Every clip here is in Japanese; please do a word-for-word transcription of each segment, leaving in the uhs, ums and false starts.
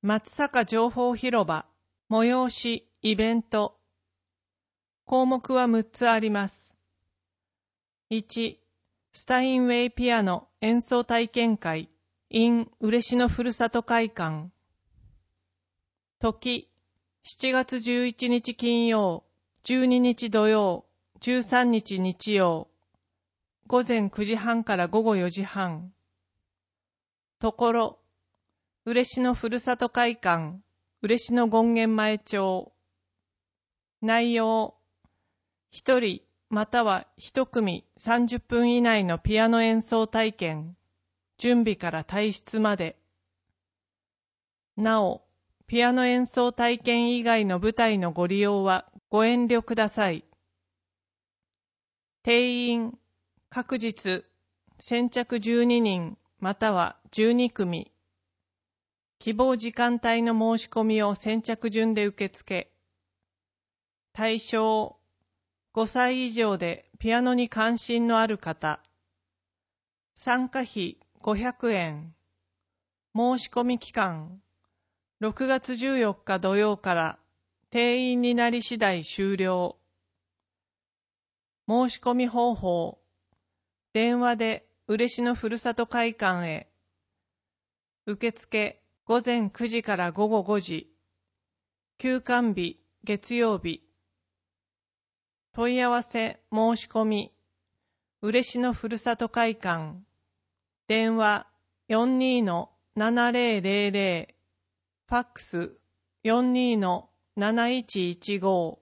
松坂情報広場、催し、イベント。項目はむっつあります。いち、スタインウェイピアノ演奏体験会 in 嬉野ふるさと会館。時、しちがつじゅういちにち金曜、じゅうににち土曜、じゅうさんにち日曜。午前くじはんから午後よじはん。ところ、嬉野ふるさと会館、嬉野権現前町。内容、一人または一組さんじゅっぷん以内のピアノ演奏体験、準備から退出まで。なお、ピアノ演奏体験以外の舞台のご利用はご遠慮ください。定員、各日、先着じゅうににんまたはじゅうにくみ。希望時間帯の申し込みを先着順で受付。対象、ごさい以上でピアノに関心のある方。参加費ごひゃくえん。申し込み期間、ろくがつじゅうよっか土曜から定員になり次第終了。申し込み方法、電話で嬉野ふるさと会館へ。受付ごぜんくじから午後ごじ。休館日月曜日。問い合わせ申し込み、嬉野ふるさと会館。電話 よんにーのななぜろぜろぜろ。ファックス よんにーのなないちいちご。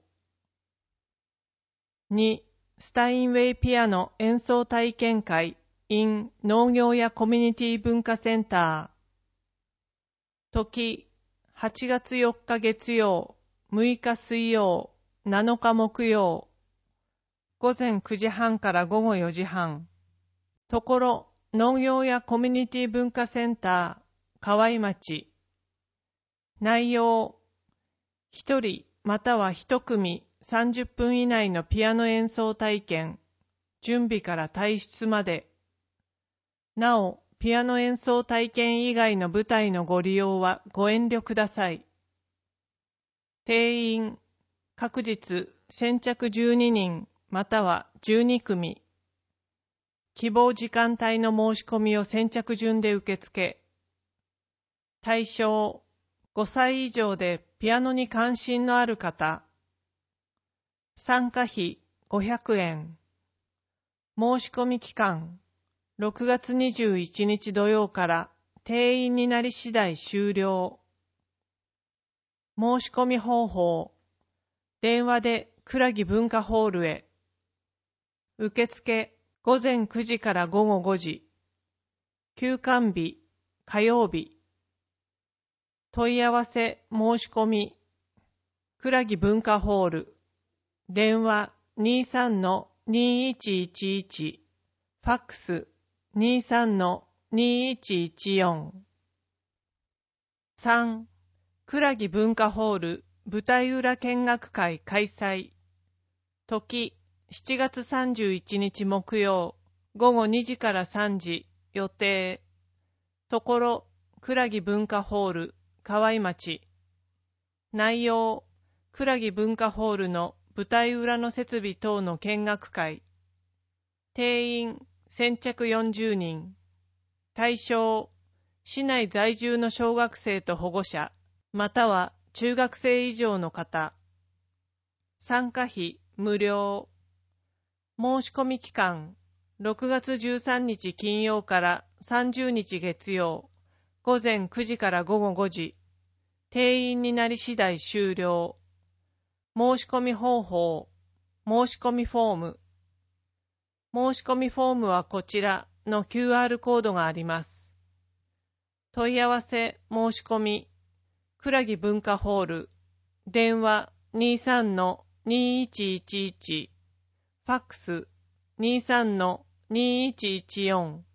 に、スタインウェイピアノ演奏体験会 in 農業やコミュニティ文化センター。時、はちがつよっか月曜、むいか水曜、なのか木曜。午前くじはんから午後よじはん。ところ、農業やコミュニティ文化センター、河合町。内容、一人または一組さんじゅっぷん以内のピアノ演奏体験、準備から退出まで。なお、ピアノ演奏体験以外の舞台のご利用はご遠慮ください。定員、各日先着じゅうににんまたはじゅうにくみ。希望時間帯の申し込みを先着順で受付。対象、ごさい以上でピアノに関心のある方。参加費ごひゃくえん。申し込み期間、ろくがつにじゅういちにち土曜から定員になり次第終了。申し込み方法、電話で倉木文化ホールへ。受付ごぜんくじから午後ごじ。休館日火曜日。問い合わせ申し込み、倉木文化ホール。電話 にさんのにいちいちいち。ファックス にさんのにいちいちよん。さん、倉木文化ホール舞台裏見学会開催。時、しちがつさんじゅういちにち木曜、ごごにじからさんじ、予定。ところ、倉木文化ホール、河合町。内容、倉木文化ホールの舞台裏の設備等の見学会。定員、先着よんじゅうにん。対象、市内在住の小学生と保護者、または中学生以上の方。参加費無料。申し込み期間、ろくがつじゅうさんにち金曜からさんじゅうにち月曜、午前くじから午後ごじ。定員になり次第終了。申し込み方法、申し込みフォーム。申し込みフォームはこちらの キューアール コードがあります。問い合わせ申し込み、倉木文化ホール、電話 にさんのにいちいちいち、ファックス にさんのにいちいちよん。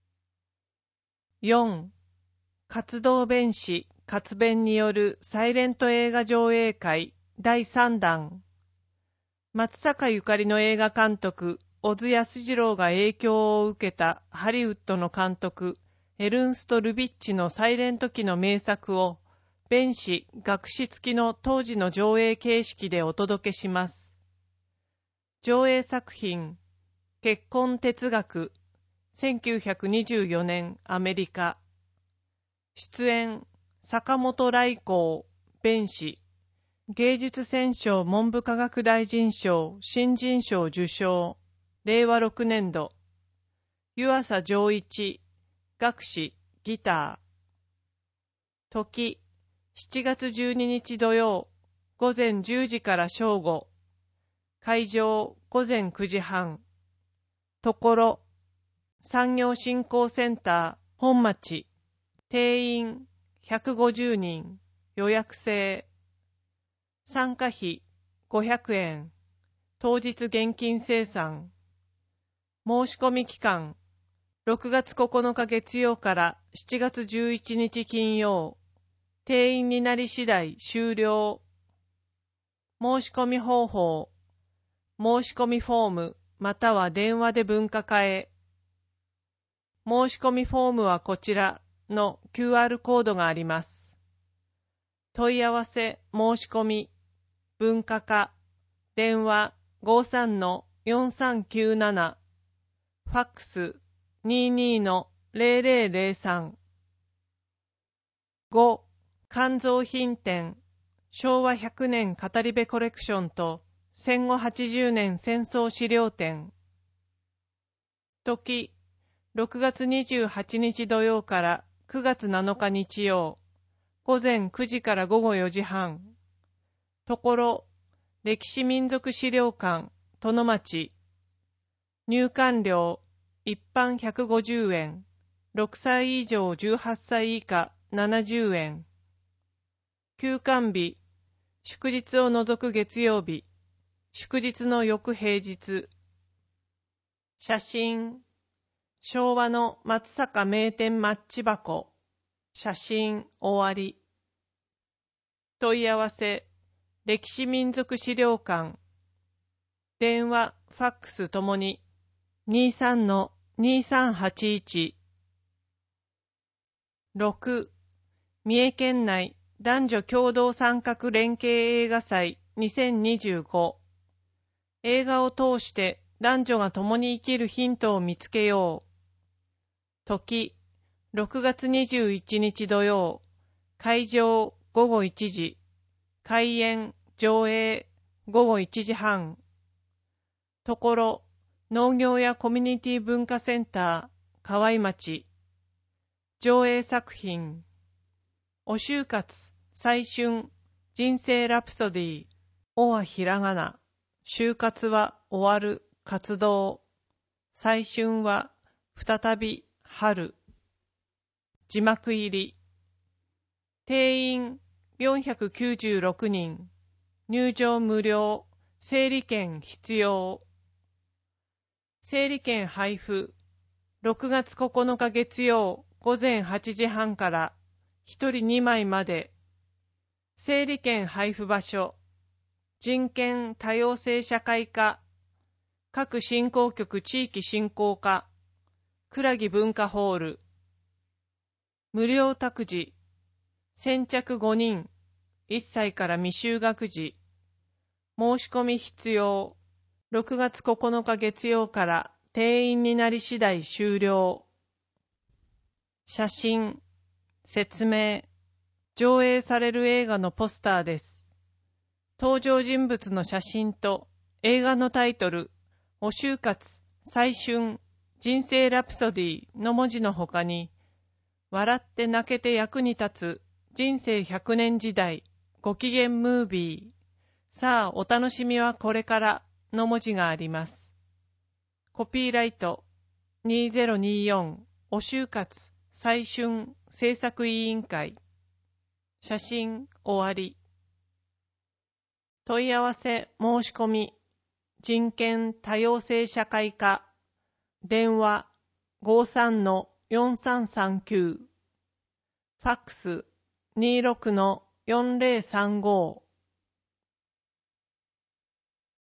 よん、活動弁士活弁によるサイレント映画上映会だいさんだん。松坂ゆかりの映画監督、小津安二郎が影響を受けたハリウッドの監督、エルンスト・ルビッチのサイレント期の名作を弁士学士付きの当時の上映形式でお届けします。上映作品、結婚哲学、せんきゅうひゃくにじゅうよねんアメリカ。出演、坂本来光、弁士。芸術選奨文部科学大臣賞新人賞受賞、れいわろくねんど。湯浅丈一、学士、ギター。時、しちがつじゅうににち土曜、午前じゅうじから正午。会場、午前くじはん。ところ、産業振興センター、本町。定員、ひゃくごじゅうにん。予約制。参加費、ごひゃくえん。当日現金精算。申し込み期間、ろくがつここのか月曜からしちがつじゅういちにち金曜。定員になり次第終了。申し込み方法。申し込みフォームまたは電話で文化課へ。申し込みフォームはこちらの キューアール コードがあります。問い合わせ申し込み文化課電話 ごじゅうさんのよんさんきゅうなな ファックス にじゅうにのぜろぜろぜろさん。ご. 肝臓品店昭和ひゃくねん語り部コレクションと戦後はちじゅうねん戦争資料展。時、ろくがつにじゅうはちにち土曜からくがつなのか日曜、午前くじから午後よじはん。ところ、歴史民族資料館、殿町。入館料、一般ひゃくごじゅうえん、ろくさい以上じゅうはっさい以下ななじゅうえん。休館日、祝日を除く月曜日、祝日の翌平日。写真、昭和の松坂名店マッチ箱。写真終わり。問い合わせ、歴史民族資料館。電話、ファックスともに にじゅうさんのにさんはちいち。ろく. 三重県内男女共同参画連携映画祭にせんにじゅうご。映画を通して男女が共に生きるヒントを見つけよう。時、ろくがつにじゅういちにち土曜、会場ごごいちじ、開演、上映ごごいちじはん。ところ、農業やコミュニティ文化センター、河合町。上映作品、お就活、再春、人生ラプソディ、おはひらがな、就活は終わる、活動、再春は再び、春。字幕入り。定員よんひゃくきゅうじゅうろくにん。入場無料。整理券必要。整理券配布。ろくがつここのか月曜午前はちじはんからひとりにまいまで。整理券配布場所。人権多様性社会課。各振興局地域振興課。倉木文化ホール。無料託児。先着ごにん。いっさいから未就学児。申し込み必要。ろくがつここのか月曜から定員になり次第終了。写真。説明。上映される映画のポスターです。登場人物の写真と映画のタイトル、お就活、再春、人生ラプソディの文字の他に、笑って泣けて役に立つ人生ひゃくねん時代ご機嫌ムービー、さあお楽しみはこれからの文字があります。コピーライトにせんにじゅうよんお就活再春制作委員会。写真終わり。問い合わせ申し込み人権多様性社会課電話 ごじゅうさんのよんさんさんきゅう ファックス にじゅうろくのよんぜろさんご